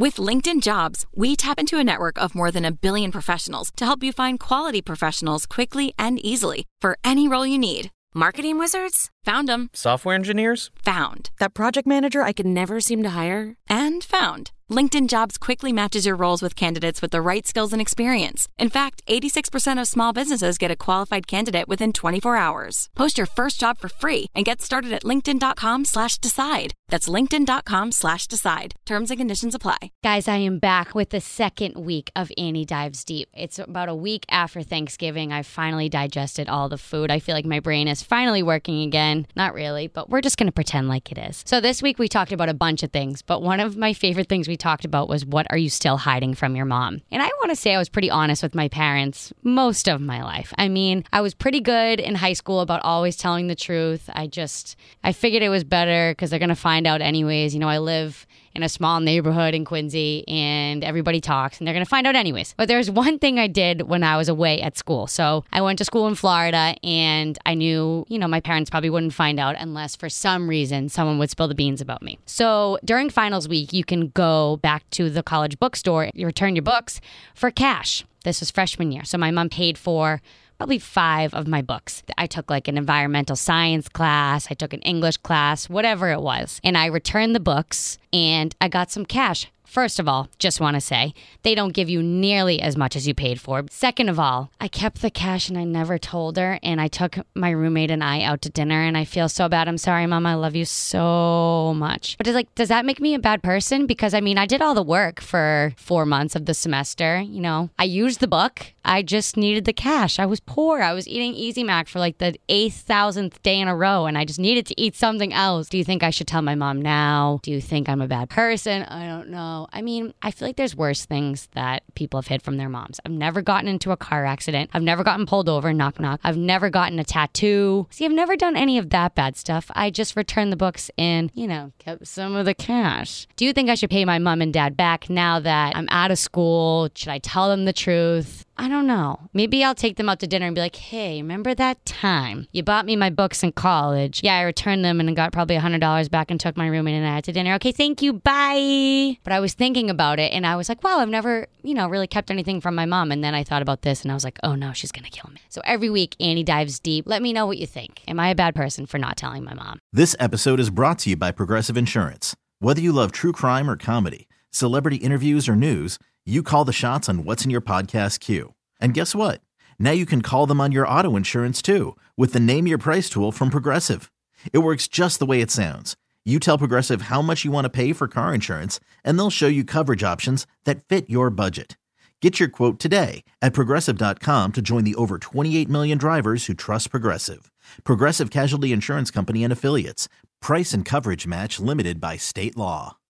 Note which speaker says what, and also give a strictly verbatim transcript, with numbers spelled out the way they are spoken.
Speaker 1: With LinkedIn Jobs, we tap into a network of more than a billion professionals to help you find quality professionals quickly and easily for any role you need. Marketing wizards? Found them.
Speaker 2: Software engineers?
Speaker 1: Found.
Speaker 3: That project manager I could never seem to hire?
Speaker 1: And found. LinkedIn Jobs quickly matches your roles with candidates with the right skills and experience. In fact, eighty-six percent of small businesses get a qualified candidate within twenty-four hours. Post your first job for free and get started at linkedin.com slash decide. That's linkedin.com slash decide. Terms and conditions apply.
Speaker 4: Guys, I am back with the second week of Annie Dives Deep. It's about a week after Thanksgiving. I've finally digested all the food. I feel like my brain is finally working again. Not really, but we're just going to pretend like it is. So this week we talked about a bunch of things, but one of my favorite things we talked about was, what are you still hiding from your mom? And I want to say I was pretty honest with my parents most of my life. I mean, I was pretty good in high school about always telling the truth. I just, I figured it was better because they're going to find out anyways. You know, I live in a small neighborhood in Quincy and everybody talks and they're going to find out anyways. But there's one thing I did when I was away at school. So I went to school in Florida and I knew, you know, my parents probably wouldn't find out unless for some reason someone would spill the beans about me. So during finals week, you can go back to the college bookstore, you return your books for cash. This was freshman year. So my mom paid for probably five of my books. I took like an environmental science class, I took an English class, whatever it was. And I returned the books and I got some cash. First of all, just want to say, they don't give you nearly as much as you paid for. Second of all, I kept the cash and I never told her. And I took my roommate and I out to dinner and I feel so bad. I'm sorry, Mom. I love you so much. But it's like, does that make me a bad person? Because I mean, I did all the work for four months of the semester. You know, I used the book. I just needed the cash. I was poor. I was eating Easy Mac for like the eight thousandth day in a row and I just needed to eat something else. Do you think I should tell my mom now? Do you think I'm a bad person? I don't know. I mean, I feel like there's worse things that people have hid from their moms. I've never gotten into a car accident. I've never gotten pulled over, knock, knock. I've never gotten a tattoo. See, I've never done any of that bad stuff. I just returned the books and, you know, kept some of the cash. Do you think I should pay my mom and dad back now that I'm out of school? Should I tell them the truth? I don't know. Maybe I'll take them out to dinner and be like, hey, remember that time you bought me my books in college? Yeah, I returned them and got probably one hundred dollars back and took my roommate and I out to dinner. Okay, thank you. Bye. But I was thinking about it and I was like, wow, I've never, you know, really kept anything from my mom. And then I thought about this and I was like, oh no, she's going to kill me. So every week, Annie Dives Deep. Let me know what you think. Am I a bad person for not telling my mom?
Speaker 5: This episode is brought to you by Progressive Insurance. Whether you love true crime or comedy, celebrity interviews or news, you call the shots on what's in your podcast queue. And guess what? Now you can call them on your auto insurance too with the Name Your Price tool from Progressive. It works just the way it sounds. You tell Progressive how much you want to pay for car insurance, and they'll show you coverage options that fit your budget. Get your quote today at progressive dot com to join the over twenty-eight million drivers who trust Progressive. Progressive Casualty Insurance Company and Affiliates. Price and coverage match limited by state law.